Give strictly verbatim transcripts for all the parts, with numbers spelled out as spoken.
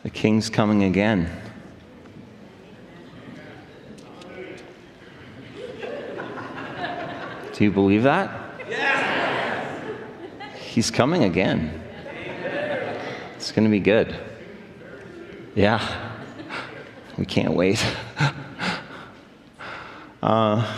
The King's coming again. Do you believe that? Yeah. He's coming again. It's going to be good. Yeah. We can't wait. uh,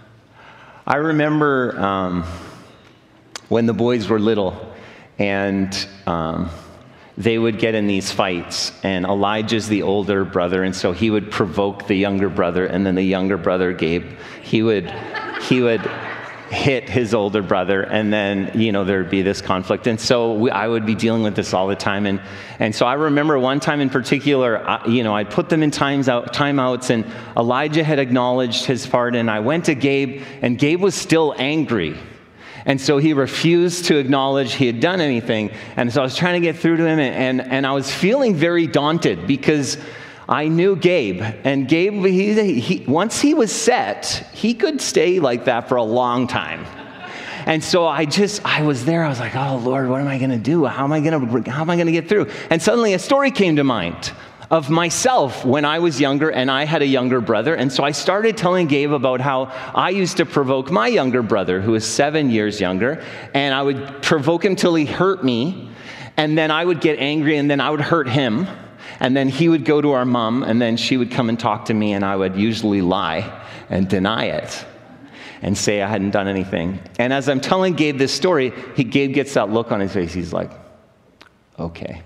I remember um, when the boys were little, and um, they would get in these fights, and Elijah's the older brother, and so he would provoke the younger brother, and then the younger brother, Gabe, he would, he would hit his older brother, and then, you know, there'd be this conflict. And so we, I would be dealing with this all the time. And, and so I remember one time in particular, I, you know, I'd put them in times out, timeouts, and Elijah had acknowledged his part, and I went to Gabe, and Gabe was still angry. And so he refused to acknowledge he had done anything. And so I was trying to get through to him, and, and, and I was feeling very daunted because I knew Gabe, and Gabe, he, he, once he was set, he could stay like that for a long time. And so I just, I was there, I was like, oh Lord, what am I gonna do? How am I gonna, how am I gonna get through? And suddenly a story came to mind of myself when I was younger, and I had a younger brother. And so I started telling Gabe about how I used to provoke my younger brother, who is seven years younger, and I would provoke him till he hurt me, and then I would get angry, and then I would hurt him. And then he would go to our mom, and then she would come and talk to me, and I would usually lie and deny it and say I hadn't done anything. And as I'm telling Gabe this story, he, Gabe gets that look on his face. He's like, okay,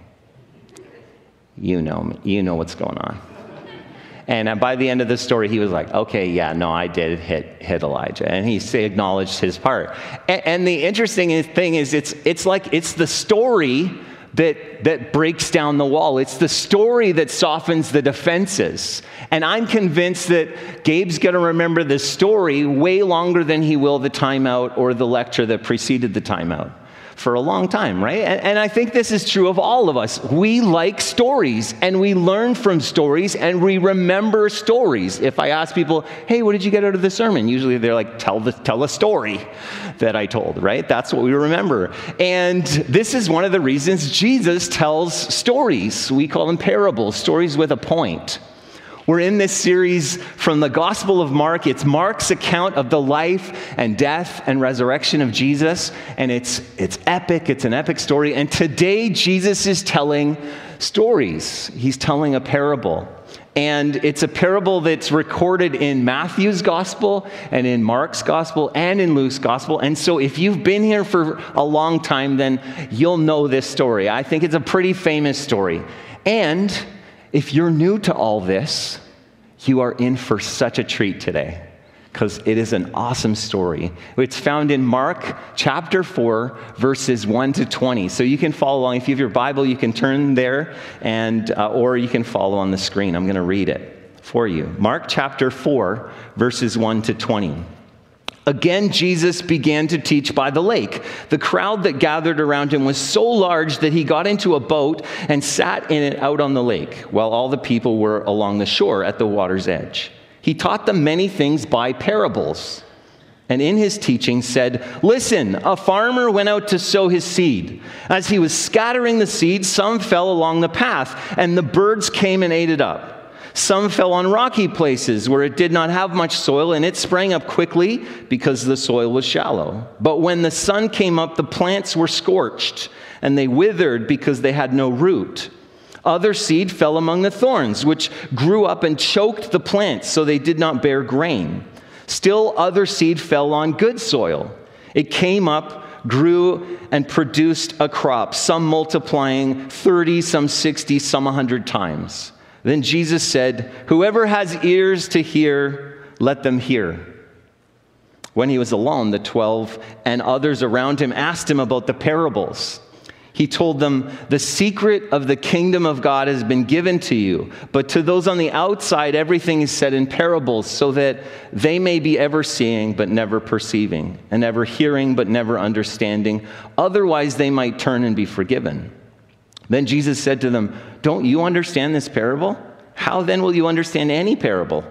you know me. You know what's going on. And by the end of the story, he was like, okay, yeah, no, I did hit hit Elijah. And he acknowledged his part. And, and the interesting thing is, it's it's like it's the story that that breaks down the wall. It's the story that softens the defenses. And I'm convinced that Gabe's going to remember the story way longer than he will the timeout or the lecture that preceded the timeout for a long time, right? And, and I think this is true of all of us. We like stories, and we learn from stories, and we remember stories. If I ask people, hey, what did you get out of the sermon? Usually they're like, tell the tell a story that I told, right? That's what we remember. And this is one of the reasons Jesus tells stories. We call them parables, stories with a point. We're in this series from the Gospel of Mark. It's Mark's account of the life and death and resurrection of Jesus. And it's it's epic. It's an epic story. And today, Jesus is telling stories. He's telling a parable. And it's a parable that's recorded in Matthew's Gospel and in Mark's Gospel and in Luke's Gospel. And so if you've been here for a long time, then you'll know this story. I think it's a pretty famous story. And if you're new to all this, you are in for such a treat today, because it is an awesome story. It's found in Mark chapter four, verses one to twenty. So you can follow along. If you have your Bible, you can turn there, and uh, or you can follow on the screen. I'm going to read it for you. Mark chapter four, verses one to twenty. Again, Jesus began to teach by the lake. The crowd that gathered around him was so large that he got into a boat and sat in it out on the lake, while all the people were along the shore at the water's edge. He taught them many things by parables, and in his teaching said, "Listen, a farmer went out to sow his seed. As he was scattering the seed, some fell along the path, and the birds came and ate it up. Some fell on rocky places where it did not have much soil, and it sprang up quickly because the soil was shallow. But when the sun came up, the plants were scorched, and they withered because they had no root. Other seed fell among the thorns, which grew up and choked the plants, so they did not bear grain. Still other seed fell on good soil. It came up, grew, and produced a crop, some multiplying thirty, some sixty, some a hundred times." Then Jesus said, "Whoever has ears to hear, let them hear." When he was alone, the twelve and others around him asked him about the parables. He told them, "The secret of the kingdom of God has been given to you, but to those on the outside, everything is said in parables, so that they may be ever seeing but never perceiving, and ever hearing but never understanding. Otherwise, they might turn and be forgiven." Then Jesus said to them, "Don't you understand this parable? How then will you understand any parable?"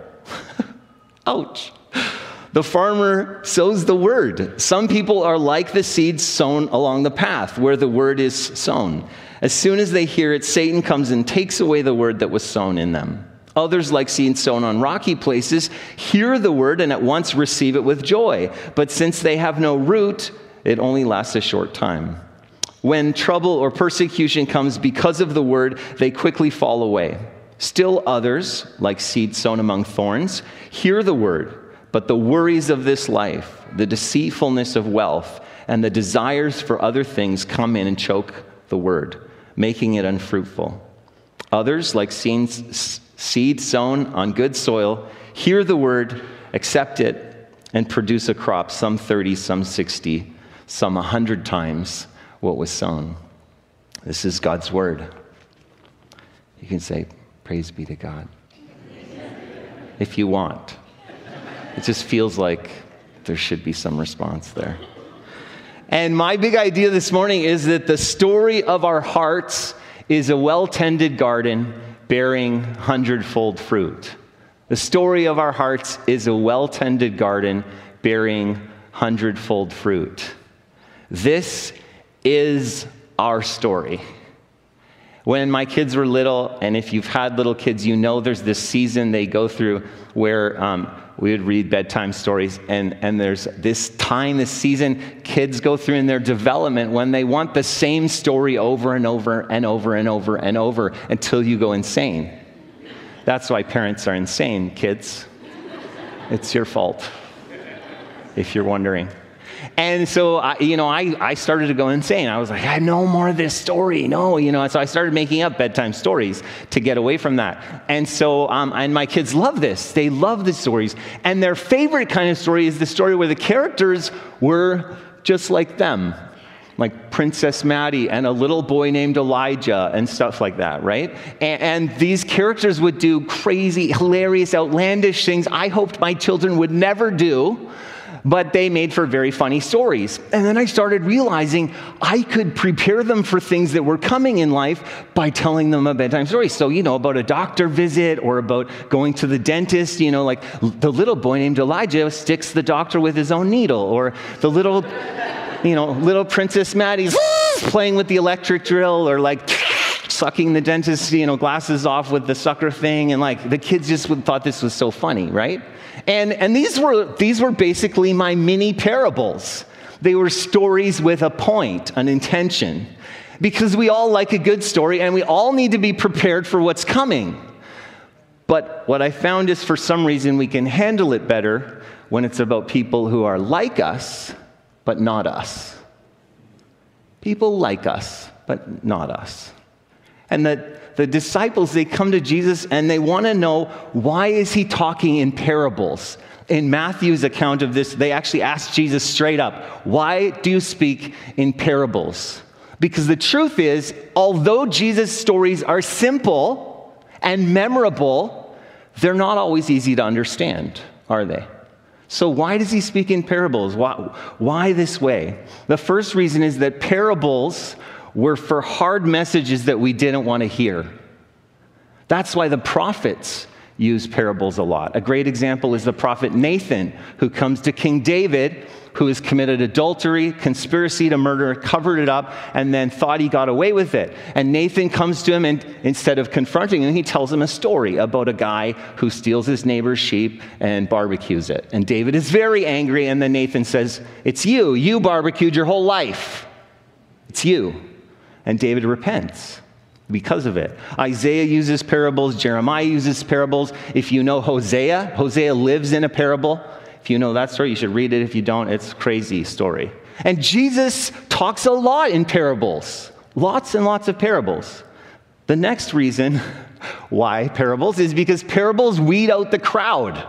Ouch. The farmer sows the word. Some people are like the seeds sown along the path where the word is sown. As soon as they hear it, Satan comes and takes away the word that was sown in them. Others, like seed sown on rocky places, hear the word and at once receive it with joy. But since they have no root, it only lasts a short time. When trouble or persecution comes because of the word, they quickly fall away. Still others, like seed sown among thorns, hear the word, but the worries of this life, the deceitfulness of wealth, and the desires for other things come in and choke the word, making it unfruitful. Others, like seed sown on good soil, hear the word, accept it, and produce a crop, some thirty, some sixty, some a hundred times what was sown. This is God's word. You can say, praise be to God. If you want. It just feels like there should be some response there. And my big idea this morning is that the story of our hearts is a well-tended garden bearing hundredfold fruit. The story of our hearts is a well-tended garden bearing hundredfold fruit. This is our story. When my kids were little, and if you've had little kids, you know there's this season they go through where um, we would read bedtime stories, and, and there's this time, this season, kids go through in their development when they want the same story over and over and over and over and over until you go insane. That's why parents are insane, kids. It's your fault, if you're wondering. And so, I, you know, I, I started to go insane. I was like, I no more of this story. No, you know, and so I started making up bedtime stories to get away from that. And so, um, and my kids love this. They love the stories. And their favorite kind of story is the story where the characters were just like them, like Princess Maddie and a little boy named Elijah and stuff like that, right? And, and these characters would do crazy, hilarious, outlandish things I hoped my children would never do. But they made for very funny stories. And then I started realizing I could prepare them for things that were coming in life by telling them a bedtime story. So, you know, about a doctor visit or about going to the dentist, you know, like the little boy named Elijah sticks the doctor with his own needle, or the little, you know, little Princess Maddie's playing with the electric drill, or like sucking the dentist's, you know, glasses off with the sucker thing. And like the kids just thought this was so funny, right? And and these were these were basically my mini parables. They were stories with a point, an intention. Because we all like a good story and we all need to be prepared for what's coming. But what I found is for some reason we can handle it better when it's about people who are like us, but not us. People like us, but not us. And that the disciples, they come to Jesus and they want to know, why is he talking in parables? In Matthew's account of this, they actually ask Jesus straight up, why do you speak in parables? Because the truth is, although Jesus' stories are simple and memorable, they're not always easy to understand, are they? So why does he speak in parables? Why, why this way? The first reason is that parables were for hard messages that we didn't want to hear. That's why the prophets use parables a lot. A great example is the prophet Nathan, who comes to King David, who has committed adultery, conspiracy to murder, covered it up, and then thought he got away with it. And Nathan comes to him, and instead of confronting him, he tells him a story about a guy who steals his neighbor's sheep and barbecues it. And David is very angry, and then Nathan says, it's you. You barbecued your whole life. It's you. And David repents because of it. Isaiah uses parables. Jeremiah uses parables. If you know Hosea, Hosea lives in a parable. If you know that story, you should read it. If you don't, it's a crazy story. And Jesus talks a lot in parables. Lots and lots of parables. The next reason why parables is because parables weed out the crowd.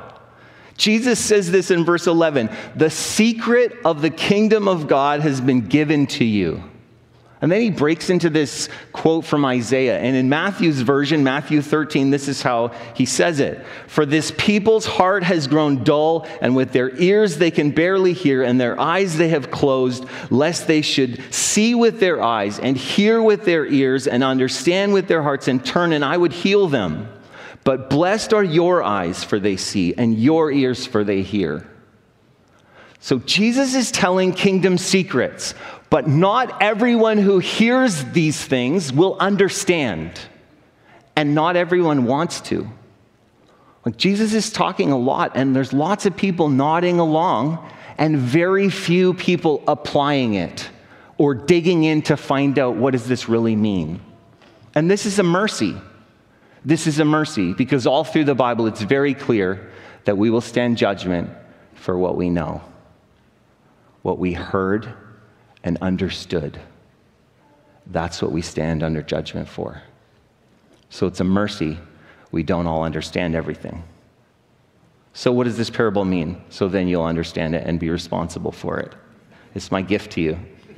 Jesus says this in verse eleven, the secret of the kingdom of God has been given to you. And then he breaks into this quote from Isaiah. And in Matthew's version, Matthew thirteen, this is how he says it. For this people's heart has grown dull, and with their ears they can barely hear, and their eyes they have closed, lest they should see with their eyes, and hear with their ears, and understand with their hearts, and turn, and I would heal them. But blessed are your eyes, for they see, and your ears, for they hear. So Jesus is telling kingdom secrets, But not everyone who hears these things will understand, and not everyone wants to. Like, Jesus is talking a lot, and there's lots of people nodding along, and very few people applying it or digging in to find out, what does this really mean? And this is a mercy. This is a mercy, because all through the Bible, it's very clear that we will stand judgment for what we know, what we heard and understood. That's what we stand under judgment for. So it's a mercy. We don't all understand everything. So what does this parable mean? So then you'll understand it and be responsible for it. It's my gift to you.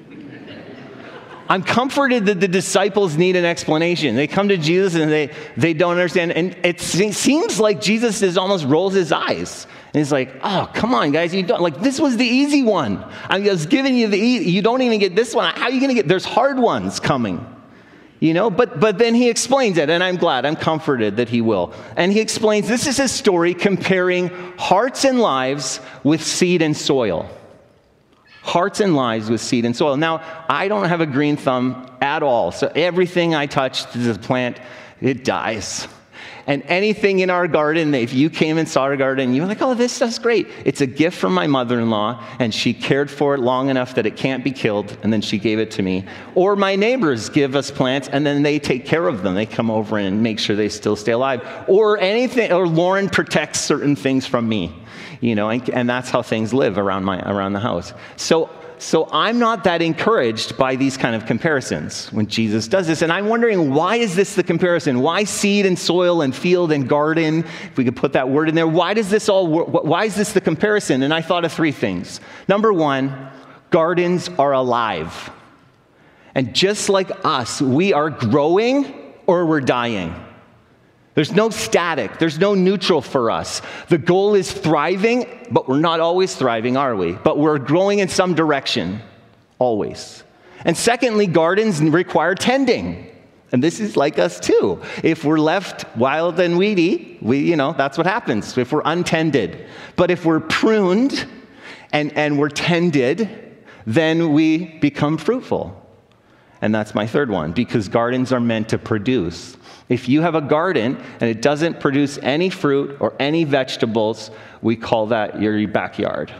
I'm comforted that the disciples need an explanation. They come to Jesus and they, they don't understand. And it seems like Jesus is almost rolls his eyes. And he's like, oh, come on, guys. You don't, like, this was the easy one. I was giving you the easy. You don't even get this one. How are you going to get? There's hard ones coming. You know, but but then he explains it, and I'm glad, I'm comforted that he will. And he explains, this is his story comparing hearts and lives with seed and soil. Hearts and lives with seed and soil. Now, I don't have a green thumb at all, so everything I touch to the plant, it dies. And anything in our garden, if you came and saw our garden, you were like, oh, this stuff's great. It's a gift from my mother-in-law, and she cared for it long enough that it can't be killed, and then she gave it to me. Or my neighbors give us plants, and then they take care of them. They come over and make sure they still stay alive. Or anything, or Lauren protects certain things from me, you know, and, and that's how things live around my around the house. So. So I'm not that encouraged by these kind of comparisons when Jesus does this. And I'm wondering, why is this the comparison? Why seed and soil and field and garden? If we could put that word in there. Why does this all work? Why is this the comparison? And I thought of three things. Number one, gardens are alive. And just like us, we are growing or we're dying. There's no static. There's no neutral for us. The goal is thriving, but we're not always thriving, are we? But we're growing in some direction, always. And secondly, gardens require tending. And this is like us too. If we're left wild and weedy, we, you know, that's what happens if we're untended. But if we're pruned and, and we're tended, then we become fruitful. And that's my third one, because gardens are meant to produce. If you have a garden and it doesn't produce any fruit or any vegetables, we call that your backyard.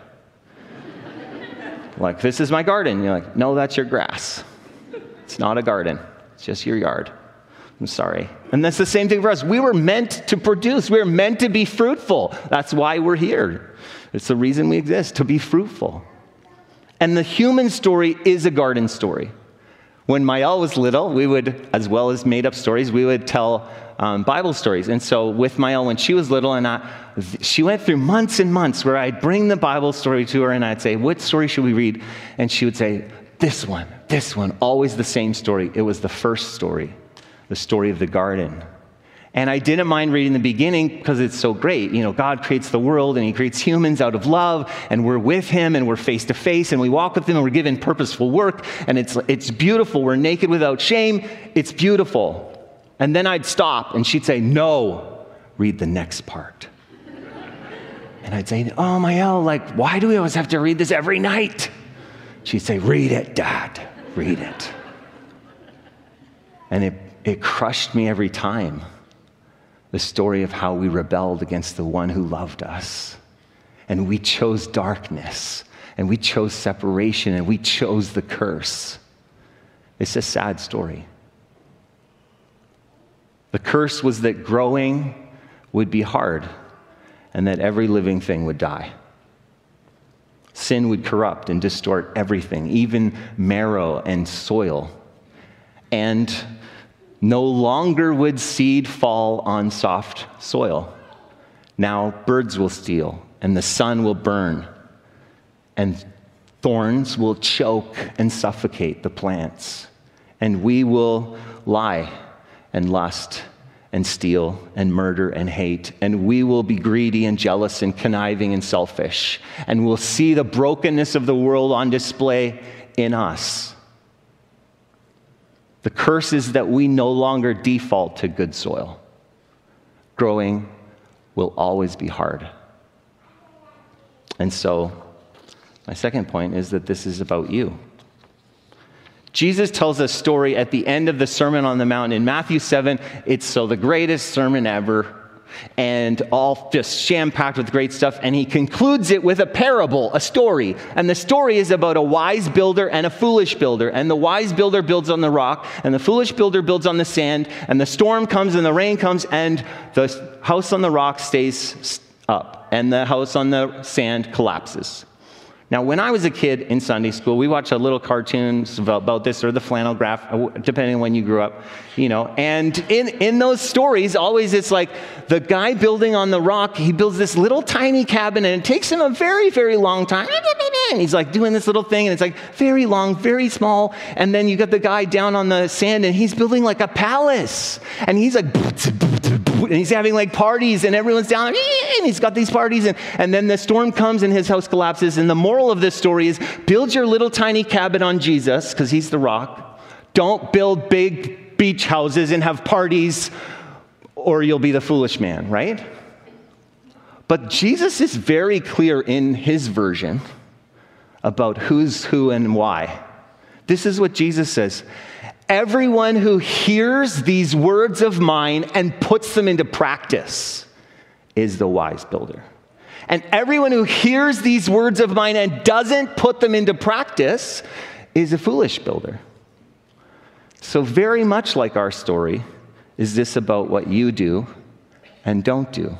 Like, this is my garden. You're like, no, that's your grass. It's not a garden. It's just your yard. I'm sorry. And that's the same thing for us. We were meant to produce. We were meant to be fruitful. That's why we're here. It's the reason we exist, to be fruitful. And the human story is a garden story. When Mael was little, we would, as well as made-up stories, we would tell um, Bible stories. And so with Mael, when she was little, and I, she went through months and months where I'd bring the Bible story to her, and I'd say, what story should we read? And she would say, this one, this one, always the same story. It was the first story, the story of the garden. And I didn't mind reading the beginning because it's so great. You know, God creates the world and he creates humans out of love, and we're with him and we're face to face and we walk with him and we're given purposeful work, and it's it's beautiful. We're naked without shame. It's beautiful. And then I'd stop and she'd say, no, read the next part. And I'd say, oh, Mael, like, why do we always have to read this every night? She'd say, read it, Dad, read it. And it, it crushed me every time. The story of how we rebelled against the one who loved us. And we chose darkness. And we chose separation. And we chose the curse. It's a sad story. The curse was that growing would be hard, and that every living thing would die. Sin would corrupt and distort everything, even marrow and soil. And no longer would seed fall on soft soil. Now birds will steal, and the sun will burn, and thorns will choke and suffocate the plants. And we will lie and lust and steal and murder and hate. And we will be greedy and jealous and conniving and selfish. And we'll see the brokenness of the world on display in us. The curse is that we no longer default to good soil. Growing will always be hard. And so, my second point is that this is about you. Jesus tells a story at the end of the Sermon on the Mount in Matthew seven. It's so the greatest sermon ever, and all just jam-packed with great stuff. And he concludes it with a parable, a story. And the story is about a wise builder and a foolish builder. And the wise builder builds on the rock, and the foolish builder builds on the sand. And the storm comes and the rain comes, and the house on the rock stays up, and the house on the sand collapses. Now, when I was a kid in Sunday school, we watched a little cartoons about, about this, or the flannel graph, depending on when you grew up, you know. And in, in those stories, always it's like the guy building on the rock, he builds this little tiny cabin, and it takes him a very, very long time. And he's like doing this little thing, and it's like very long, very small. And then you got the guy down on the sand, and he's building like a palace. And he's like, and he's having like parties, and everyone's down, and he's got these parties. And, and then the storm comes, and his house collapses. And the moral of this story is build your little tiny cabin on Jesus, because he's the rock. Don't build big beach houses and have parties, or you'll be the foolish man, right? But Jesus is very clear in his version about who's who and why. This is what Jesus says. Everyone who hears these words of mine and puts them into practice is the wise builder. And everyone who hears these words of mine and doesn't put them into practice is a foolish builder. So very much like our story, is this about what you do and don't do?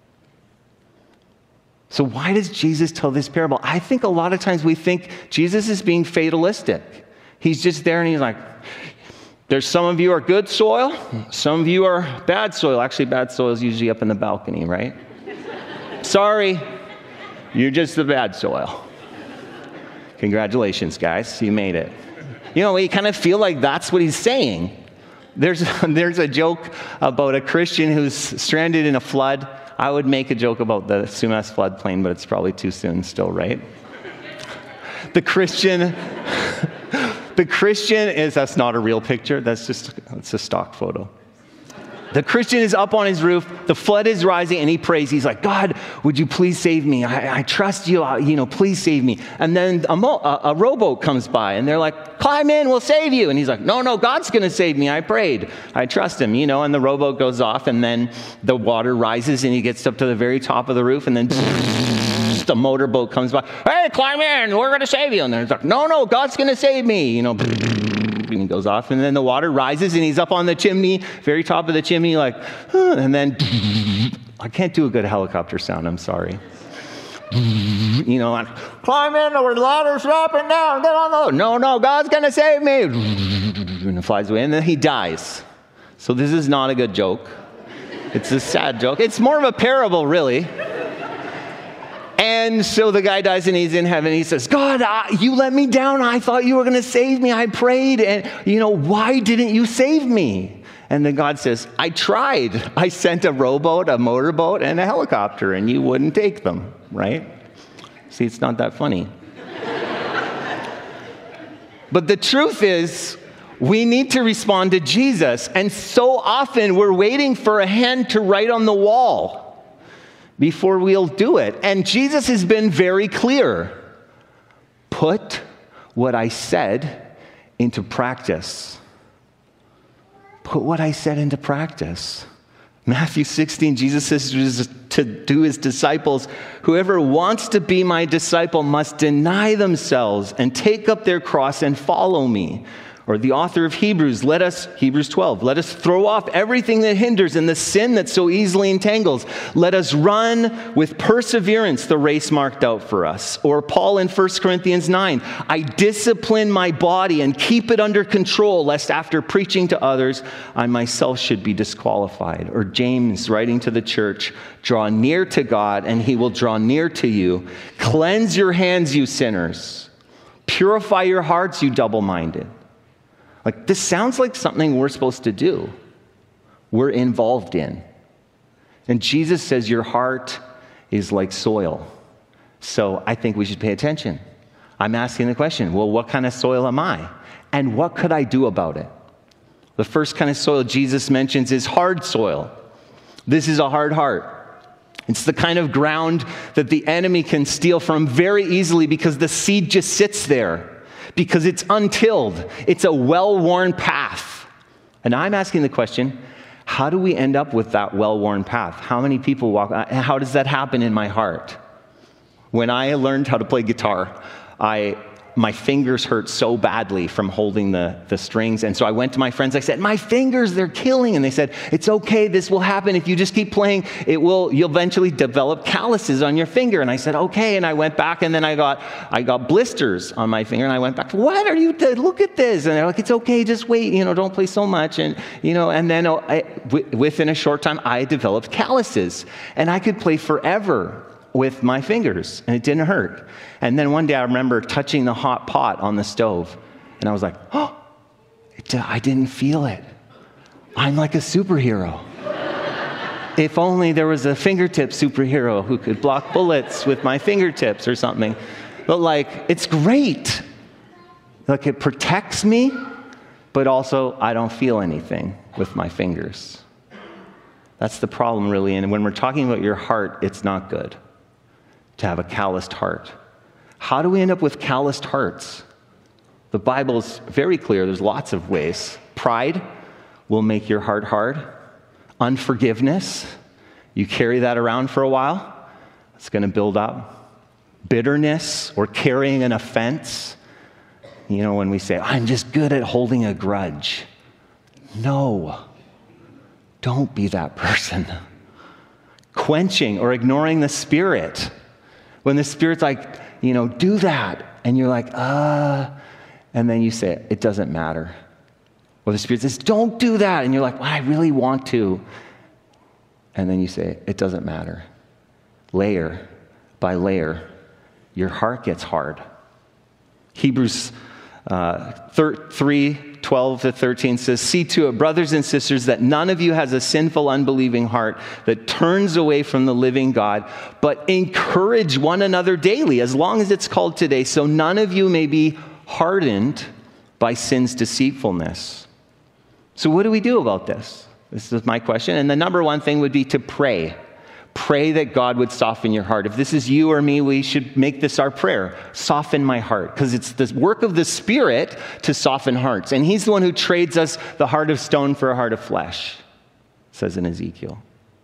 So why does Jesus tell this parable? I think a lot of times we think Jesus is being fatalistic. He's just there and he's like, there's some of you are good soil, some of you are bad soil. Actually, bad soil is usually up in the balcony, right? Sorry, you're just the bad soil. Congratulations, guys, you made it. You know, we kind of feel like that's what he's saying. There's, there's a joke about a Christian who's stranded in a flood. I would make a joke about the Sumas floodplain, but it's probably too soon still, right? The Christian, the Christian is, that's not a real picture, that's just, it's a stock photo. The Christian is up on his roof, the flood is rising, and he prays. He's like, God, would you please save me? I, I trust you, I, you know, please save me. And then a, mo- a, a rowboat comes by, and they're like, climb in, we'll save you. And he's like, no, no, God's going to save me. I prayed. I trust him, you know, and the rowboat goes off, and then the water rises, and he gets up to the very top of the roof, and then the motorboat comes by. Hey, climb in, we're going to save you. And they're like, no, no, God's going to save me, you know. And he goes off, and then the water rises, and he's up on the chimney, very top of the chimney, like, huh, and then I can't do a good helicopter sound, I'm sorry. You know, like, climb in, the ladder's dropping down, get on the, no, no, God's gonna save me. And it flies away, and then he dies. So this is not a good joke. It's a sad joke. It's more of a parable, really. And so the guy dies, and he's in heaven. He says, God, I, you let me down. I thought you were going to save me. I prayed. And, you know, why didn't you save me? And then God says, I tried. I sent a rowboat, a motorboat, and a helicopter, and you wouldn't take them, right? See, it's not that funny. But the truth is, we need to respond to Jesus. And so often we're waiting for a hand to write on the wall before we'll do it. And Jesus has been very clear. Put what I said into practice. Put what I said into practice. Matthew sixteen, Jesus says to do his disciples, whoever wants to be my disciple must deny themselves and take up their cross and follow me. Or the author of Hebrews, let us, Hebrews twelve, let us throw off everything that hinders and the sin that so easily entangles. Let us run with perseverance the race marked out for us. Or Paul in First Corinthians nine, I discipline my body and keep it under control, lest after preaching to others, I myself should be disqualified. Or James writing to the church, draw near to God and he will draw near to you. Cleanse your hands, you sinners. Purify your hearts, you double-minded. Like, this sounds like something we're supposed to do. We're involved in. And Jesus says your heart is like soil. So I think we should pay attention. I'm asking the question, well, what kind of soil am I? And what could I do about it? The first kind of soil Jesus mentions is hard soil. This is a hard heart. It's the kind of ground that the enemy can steal from very easily because the seed just sits there. because it's untilled. It's a well-worn path. And I'm asking the question, how do we end up with that well-worn path? How many people walk, how does that happen in my heart? When I learned how to play guitar, I my fingers hurt so badly from holding the, the strings. And so I went to my friends, I said, my fingers, they're killing. And they said, it's okay, this will happen. If you just keep playing, it will, you'll eventually develop calluses on your finger. And I said, okay. And I went back and then I got, I got blisters on my finger. And I went back, what are you, doing? Look at this. And they're like, it's okay, just wait, you know, don't play so much. And, you know, and then I, w- within a short time, I developed calluses. And I could play forever with my fingers, and it didn't hurt. And then one day I remember touching the hot pot on the stove, and I was like, oh, it, I didn't feel it. I'm like a superhero. If only there was a fingertip superhero who could block bullets with my fingertips or something. But like, it's great. Like, it protects me, but also I don't feel anything with my fingers. That's the problem, really. And when we're talking about your heart, it's not good to have a calloused heart. How do we end up with calloused hearts? The Bible's very clear. There's lots of ways. Pride will make your heart hard. Unforgiveness, you carry that around for a while, it's going to build up. Bitterness or carrying an offense. You know, when we say, I'm just good at holding a grudge. No, don't be that person. Quenching or ignoring the Spirit. When the Spirit's like, you know, do that. And you're like, uh, and then you say, it doesn't matter. Or the Spirit says, don't do that. And you're like, well, I really want to. And then you say, it doesn't matter. Layer by layer, your heart gets hard. Hebrews uh, three, twelve to thirteen says, see to it, brothers and sisters, that none of you has a sinful, unbelieving heart that turns away from the living God, but encourage one another daily, as long as it's called today, so none of you may be hardened by sin's deceitfulness. So what do we do about this? This is my question. And the number one thing would be to pray. Pray that God would soften your heart. If this is you or me, we should make this our prayer. Soften my heart. Because it's the work of the Spirit to soften hearts. And He's the one who trades us the heart of stone for a heart of flesh, it says in Ezekiel.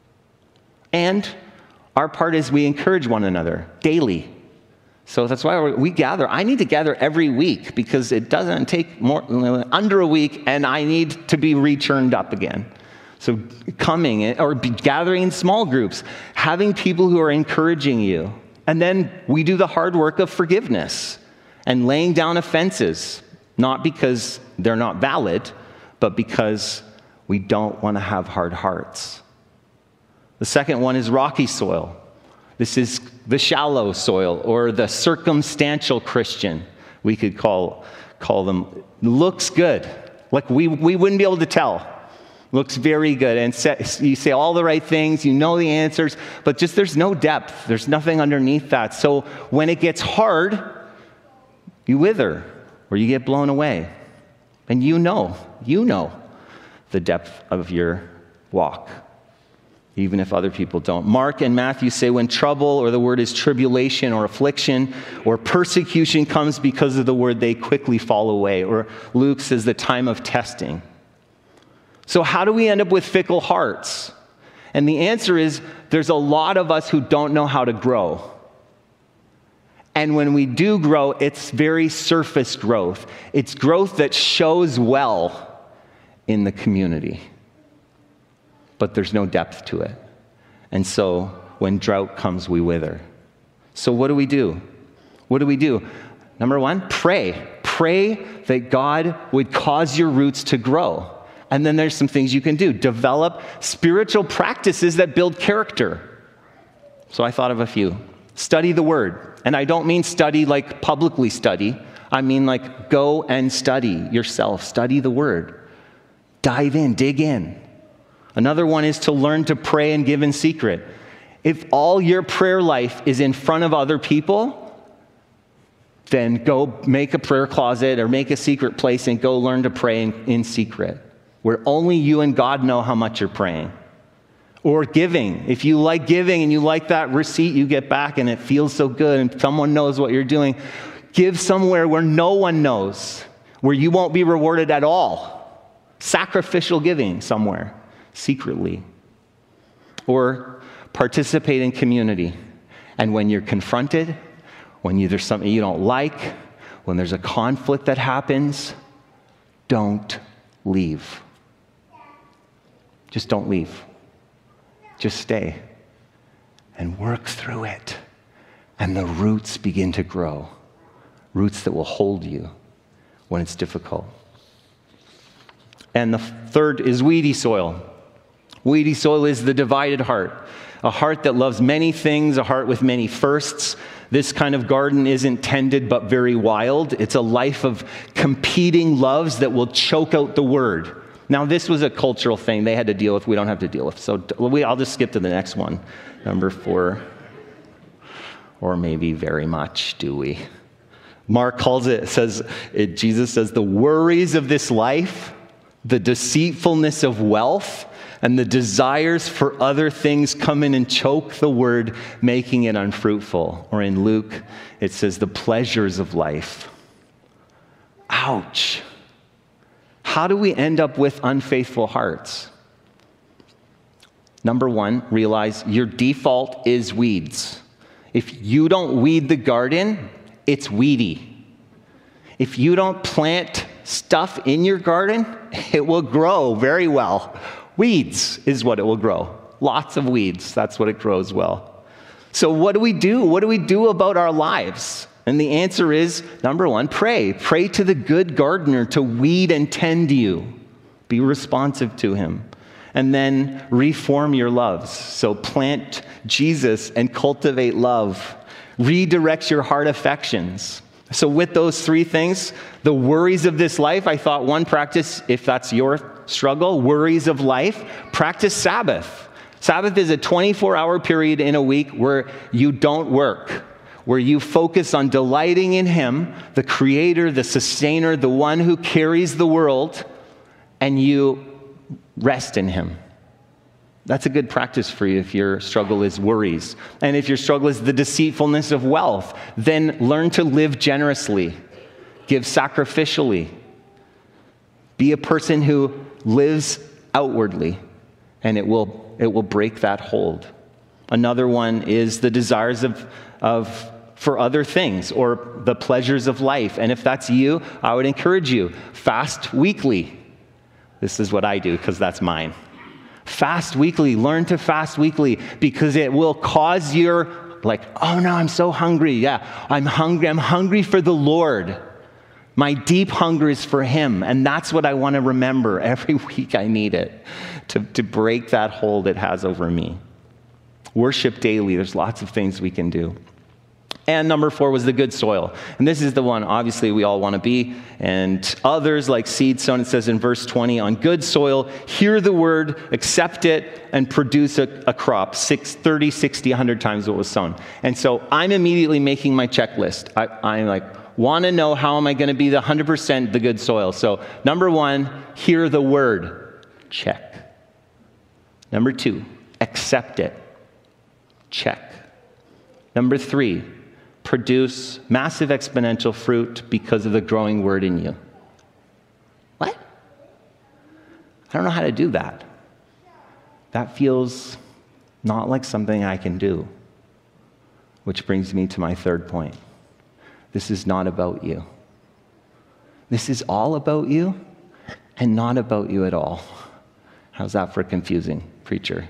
And our part is we encourage one another daily. So that's why we gather. I need to gather every week because it doesn't take more under a week, and I need to be returned up again. So coming or gathering in small groups, having people who are encouraging you. And then we do the hard work of forgiveness and laying down offenses, not because they're not valid, but because we don't want to have hard hearts. The second one is rocky soil. This is the shallow soil, or the circumstantial Christian, we could call, call them. Looks good. Like we, we wouldn't be able to tell. Looks very good, and you say all the right things, you know the answers, but just there's no depth. There's nothing underneath that. So when it gets hard, you wither, or you get blown away. And you know, you know the depth of your walk, even if other people don't. Mark and Matthew say when trouble, or the word is tribulation or affliction or persecution comes because of the word, they quickly fall away. Or Luke says the time of testing. So how do we end up with fickle hearts? And the answer is there's a lot of us who don't know how to grow. And when we do grow, it's very surface growth. It's growth that shows well in the community. But there's no depth to it. And so when drought comes, we wither. So what do we do? What do we do? Number one, pray. Pray that God would cause your roots to grow. And then there's some things you can do. Develop spiritual practices that build character. So I thought of a few. Study the Word. And I don't mean study like publicly study. I mean like go and study yourself. Study the Word. Dive in, dig in. Another one is to learn to pray and give in secret. If all your prayer life is in front of other people, then go make a prayer closet or make a secret place and go learn to pray in, in secret, where only you and God know how much you're praying. Or giving. If you like giving and you like that receipt you get back and it feels so good and someone knows what you're doing, Give somewhere where no one knows, where you won't be rewarded at all. Sacrificial giving somewhere, secretly. Or participate in community. And when you're confronted, when you, there's something you don't like, when there's a conflict that happens, don't leave. Just don't leave. Just stay and work through it. And the roots begin to grow. Roots that will hold you when it's difficult. And the third is weedy soil. Weedy soil is the divided heart. A heart that loves many things, a heart with many firsts. This kind of garden isn't tended but very wild. It's a life of competing loves that will choke out the word. Now, this was a cultural thing they had to deal with. We don't have to deal with. So we, I'll just skip to the next one. Number four. Or maybe very much, do we? Mark calls it, says, it, Jesus says, the worries of this life, the deceitfulness of wealth, and the desires for other things come in and choke the word, making it unfruitful. Or in Luke, it says the pleasures of life. Ouch. How do we end up with unfaithful hearts? Number one, realize your default is weeds. If you don't weed the garden, it's weedy. If you don't plant stuff in your garden, it will grow very well. Weeds is what it will grow. Lots of weeds. That's what it grows well. So what do we do? What do we do about our lives? And the answer is, number one, pray. Pray to the good gardener to weed and tend you. Be responsive to him. And then reform your loves. So plant Jesus and cultivate love. Redirect your heart affections. So with those three things, the worries of this life, I thought one practice, if that's your struggle, worries of life, practice Sabbath. Sabbath is a twenty-four hour period in a week where you don't work, where you focus on delighting in him, the creator, the sustainer, the one who carries the world, and you rest in him. That's a good practice for you if your struggle is worries. And if your struggle is the deceitfulness of wealth, then learn to live generously, give sacrificially, be a person who lives outwardly, and it will, it will break that hold. Another one is the desires of, of for other things or the pleasures of life. And if that's you, I would encourage you, fast weekly. This is what I do because that's mine. Fast weekly. Learn to fast weekly because it will cause your, like, oh no, I'm so hungry. Yeah, I'm hungry. I'm hungry for the Lord. My deep hunger is for him. And that's what I want to remember. Every week I need it to, to break that hold it has over me. Worship daily. There's lots of things we can do. And number four was the good soil. And this is the one, obviously, we all want to be. And others, like seed sown, it says in verse twenty, on good soil, hear the word, accept it, and produce a, a crop, six, thirty, sixty, one hundred times what was sown. And so I'm immediately making my checklist. I, I'm like, want to know how am I going to be the one hundred percent the good soil. So number one, hear the word. Check. Number two, accept it. Check. Number three, produce massive exponential fruit because of the growing word in you. What? I don't know how to do that. That feels not like something I can do. Which brings me to my third point. This is not about you. This is all about you and not about you at all. How's that for confusing, preacher?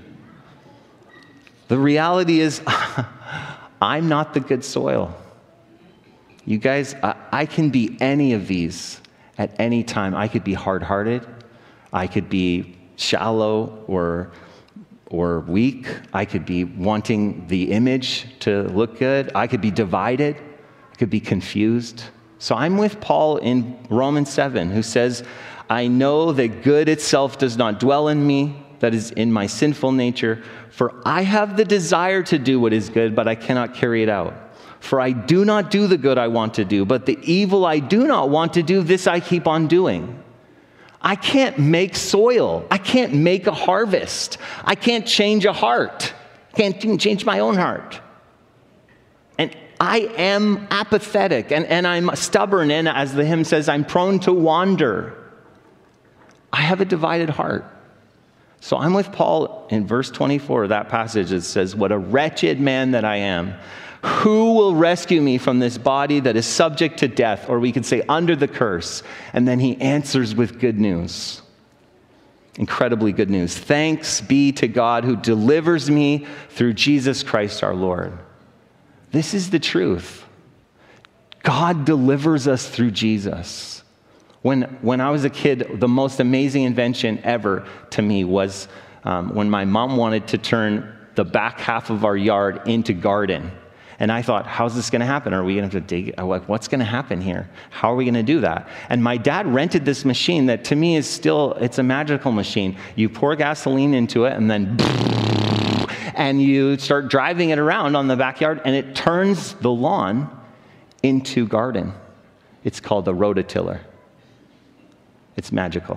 The reality is, I'm not the good soil. You guys, I, I can be any of these at any time. I could be hard-hearted. I could be shallow or, or weak. I could be wanting the image to look good. I could be divided. I could be confused. So I'm with Paul in Romans seven, who says, I know that good itself does not dwell in me, that is in my sinful nature. For I have the desire to do what is good, but I cannot carry it out. For I do not do the good I want to do, but the evil I do not want to do, this I keep on doing. I can't make soil. I can't make a harvest. I can't change a heart. I can't even change my own heart. And I am apathetic, and, and I'm stubborn, and as the hymn says, I'm prone to wander. I have a divided heart. So I'm with Paul in verse twenty-four of that passage. It says, what a wretched man that I am. Who will rescue me from this body that is subject to death? Or we could say under the curse. And then he answers with good news. Incredibly good news. Thanks be to God who delivers me through Jesus Christ our Lord. This is the truth. God delivers us through Jesus. When, when I was a kid, the most amazing invention ever to me was um, when my mom wanted to turn the back half of our yard into garden. And I thought, how's this going to happen? Are we going to have to dig? Like, what's going to happen here? How are we going to do that? And my dad rented this machine that to me is still, it's a magical machine. You pour gasoline into it and then and you start driving it around on the backyard, and it turns the lawn into garden. It's called a rototiller. It's magical.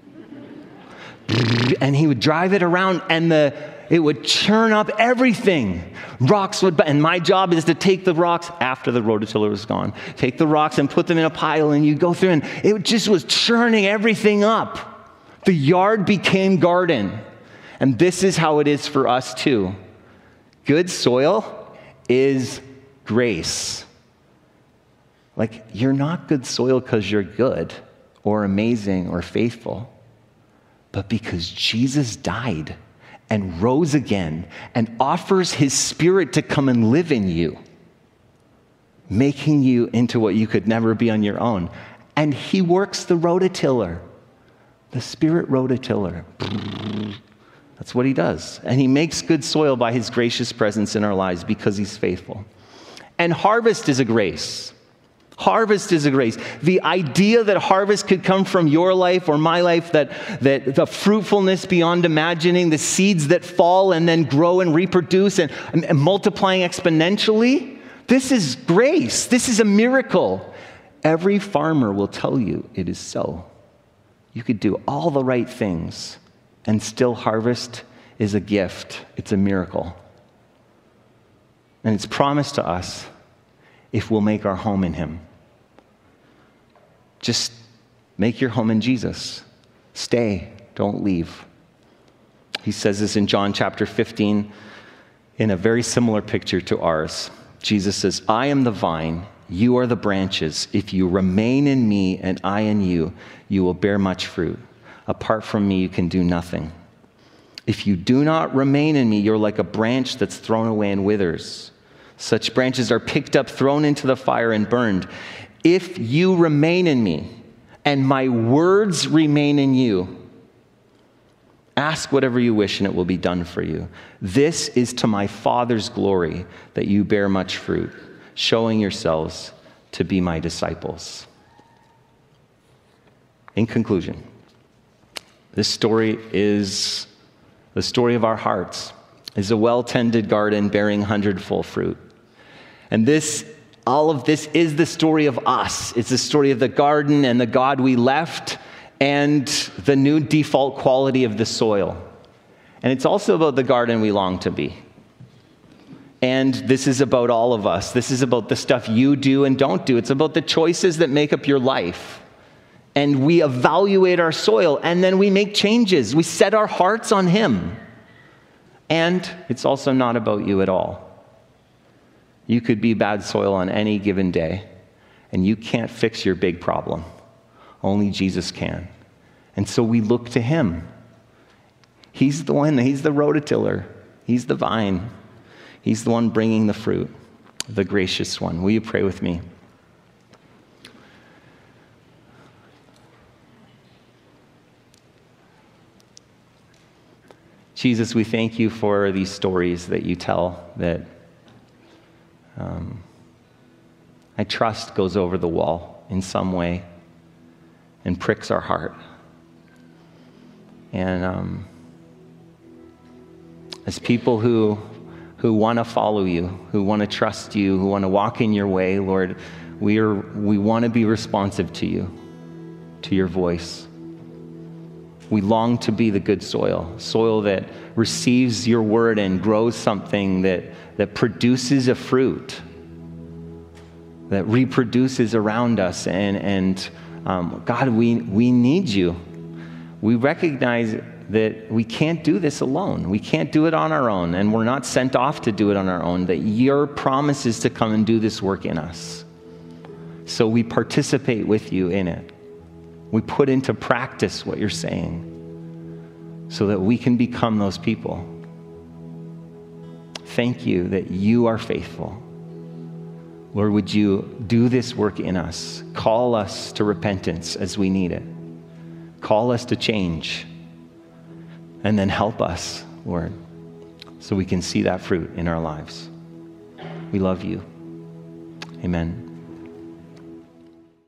And he would drive it around, and the it would churn up everything. Rocks would, and my job is to take the rocks after the rototiller was gone. Take the rocks and put them in a pile, and you go through, and it just was churning everything up. The yard became garden. And this is how it is for us too. Good soil is grace. Like, you're not good soil because you're good or amazing or faithful, but because Jesus died and rose again and offers his Spirit to come and live in you, making you into what you could never be on your own. And he works the rototiller, the Spirit rototiller. That's what he does. And he makes good soil by his gracious presence in our lives because he's faithful. And harvest is a grace. Harvest is a grace. The idea that harvest could come from your life or my life, that, that the fruitfulness beyond imagining, the seeds that fall and then grow and reproduce and, and, and multiplying exponentially, this is grace. This is a miracle. Every farmer will tell you it is so. You could do all the right things, and still harvest is a gift. It's a miracle. And it's promised to us if we'll make our home in him. Just make your home in Jesus. Stay. Don't leave. He says this in John chapter fifteen in a very similar picture to ours. Jesus says, I am the vine, you are the branches. If you remain in me and I in you, you will bear much fruit. Apart from me, you can do nothing. If you do not remain in me, you're like a branch that's thrown away and withers. Such branches are picked up, thrown into the fire, and burned. If you remain in me, and my words remain in you, ask whatever you wish, and it will be done for you. This is to my Father's glory, that you bear much fruit, showing yourselves to be my disciples. In conclusion, this story is the story of our hearts, is a well-tended garden bearing hundredfold fruit. And this, all of this is the story of us. It's the story of the garden and the God we left and the new default quality of the soil. And it's also about the garden we long to be. And this is about all of us. This is about the stuff you do and don't do. It's about the choices that make up your life. And we evaluate our soil, and then we make changes. We set our hearts on him. And it's also not about you at all. You could be bad soil on any given day, and you can't fix your big problem. Only Jesus can. And so we look to him. He's the one, he's the rototiller. He's the vine. He's the one bringing the fruit, the gracious one. Will you pray with me? Jesus, we thank you for these stories that you tell that um, I trust goes over the wall in some way and pricks our heart. And um, as people who who want to follow you, who want to trust you, who want to walk in your way, Lord, we are we want to be responsive to you, to your voice. We long to be the good soil, soil that receives your word and grows something that, that produces a fruit. that reproduces around us. And, and um, God, we, we need you. We recognize that we can't do this alone. We can't do it on our own, and we're not sent off to do it on our own, that your promise is to come and do this work in us. So we participate with you in it. We put into practice what you're saying so that we can become those people. Thank you that you are faithful. Lord, would you do this work in us? Call us to repentance as we need it. Call us to change. And then help us, Lord, so we can see that fruit in our lives. We love you. Amen.